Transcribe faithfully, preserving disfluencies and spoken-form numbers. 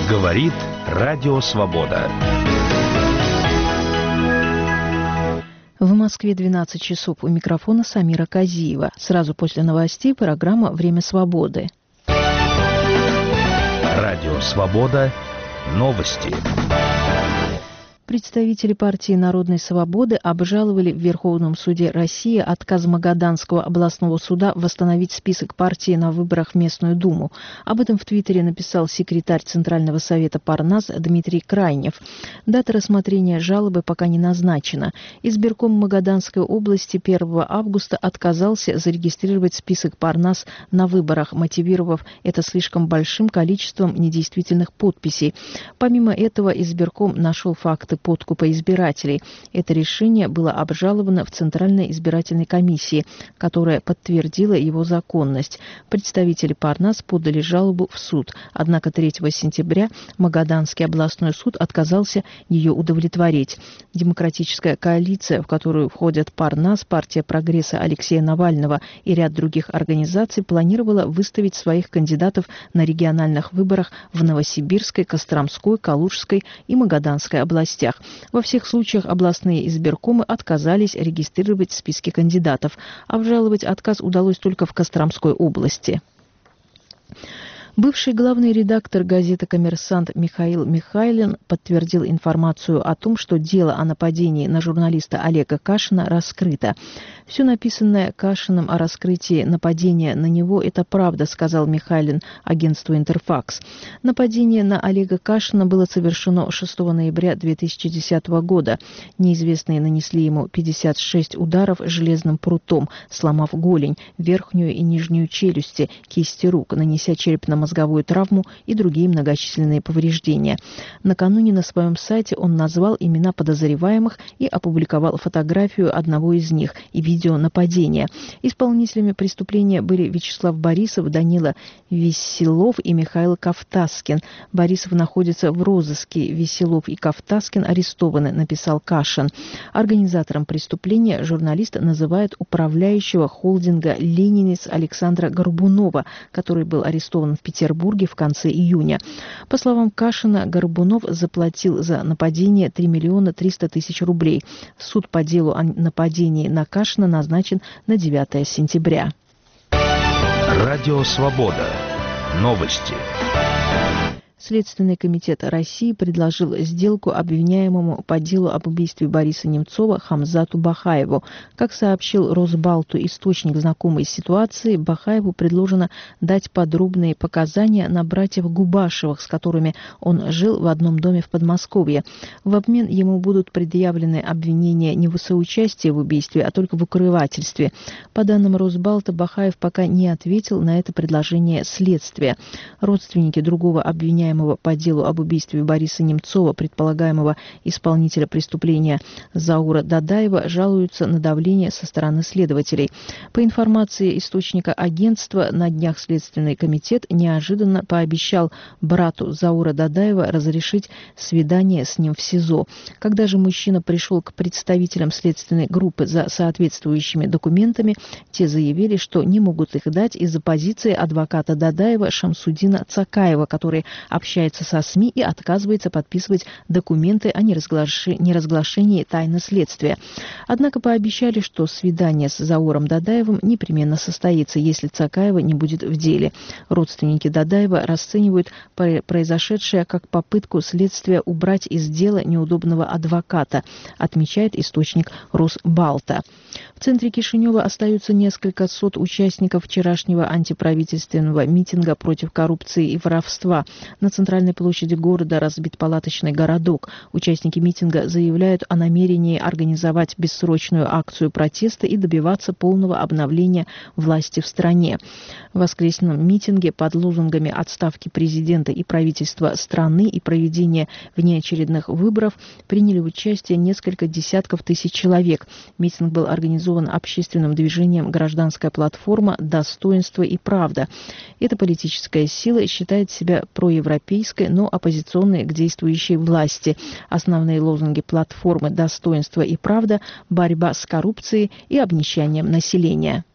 Говорит Радио Свобода. В Москве двенадцать часов. У микрофона Самира Казиева. Сразу после новостей программа «Время свободы». Радио Свобода. Новости. Представители партии «Народной свободы» обжаловали в Верховном суде России отказ Магаданского областного суда восстановить список партии на выборах в местную думу. Об этом в Твиттере написал секретарь Центрального совета Парнас Дмитрий Крайнев. Дата рассмотрения жалобы пока не назначена. Избирком Магаданской области первого августа отказался зарегистрировать список Парнас на выборах, мотивировав это слишком большим количеством недействительных подписей. Помимо этого, избирком нашел факты подкупа избирателей. Это решение было обжаловано в Центральной избирательной комиссии, которая подтвердила его законность. Представители Парнас подали жалобу в суд, однако третьего сентября Магаданский областной суд отказался ее удовлетворить. Демократическая коалиция, в которую входят Парнас, партия прогресса Алексея Навального и ряд других организаций, планировала выставить своих кандидатов на региональных выборах в Новосибирской, Костромской, Калужской и Магаданской областях. Во всех случаях областные избиркомы отказались регистрировать списки кандидатов. Обжаловать отказ удалось только в Костромской области. Бывший главный редактор газеты «Коммерсант» Михаил Михайлин подтвердил информацию о том, что дело о нападении на журналиста Олега Кашина раскрыто. «Все написанное Кашиным о раскрытии нападения на него – это правда», сказал Михайлин агентству «Интерфакс». Нападение на Олега Кашина было совершено шестого ноября две тысячи десятого года. Неизвестные нанесли ему пятьдесят шесть ударов железным прутом, сломав голень, верхнюю и нижнюю челюсти, кисти рук, нанеся черепно мозговую травму и другие многочисленные повреждения. Накануне на своем сайте он назвал имена подозреваемых и опубликовал фотографию одного из них и видео нападения. Исполнителями преступления были Вячеслав Борисов, Данила Веселов и Михаил Ковтаскин. Борисов находится в розыске, Веселов и Ковтаскин арестованы, написал Кашин. Организатором преступления журналист называет управляющего холдинга «Ленинец» Александра Горбунова, который был арестован в Петербурге в конце июня. По словам Кашина, Горбунов заплатил за нападение три миллиона триста тысяч рублей. Суд по делу о нападении на Кашина назначен на девятое сентября. Радио Свобода. Новости. Следственный комитет России предложил сделку обвиняемому по делу об убийстве Бориса Немцова Хамзату Бахаеву. Как сообщил Росбалту источник, знакомый с ситуацией, Бахаеву предложено дать подробные показания на братьев Губашевых, с которыми он жил в одном доме в Подмосковье. В обмен ему будут предъявлены обвинения не в соучастии в убийстве, а только в укрывательстве. По данным Росбалта, Бахаев пока не ответил на это предложение следствия. Родственники другого обвиняемого по делу об убийстве Бориса Немцова, предполагаемого исполнителя преступления Заура Дадаева, жалуются на давление со стороны следователей. По информации источника агентства, на днях Следственный комитет неожиданно пообещал брату Заура Дадаева разрешить свидание с ним в СИЗО. Когда же мужчина пришел к представителям следственной группы за соответствующими документами, те заявили, что не могут их дать из-за позиции адвоката Дадаева Шамсудина Цакаева, который общается со СМИ и отказывается подписывать документы о неразглаши... неразглашении тайны следствия. Однако пообещали, что свидание с Зауром Дадаевым непременно состоится, если Цакаева не будет в деле. Родственники Дадаева расценивают произошедшее как попытку следствия убрать из дела неудобного адвоката, отмечает источник Росбалта. В центре Кишинева остаются несколько сот участников вчерашнего антиправительственного митинга против коррупции и воровства. На центральной площади города разбит палаточный городок. Участники митинга заявляют о намерении организовать бессрочную акцию протеста и добиваться полного обновления власти в стране. В воскресном митинге под лозунгами отставки президента и правительства страны и проведения внеочередных выборов приняли участие несколько десятков тысяч человек. Митинг был организован общественным движением «Гражданская платформа. Достоинство и правда». Эта политическая сила считает себя проевропейской, но оппозиционной к действующей власти. Основные лозунги платформы «Достоинство и правда» – борьба с коррупцией и обнищанием населения.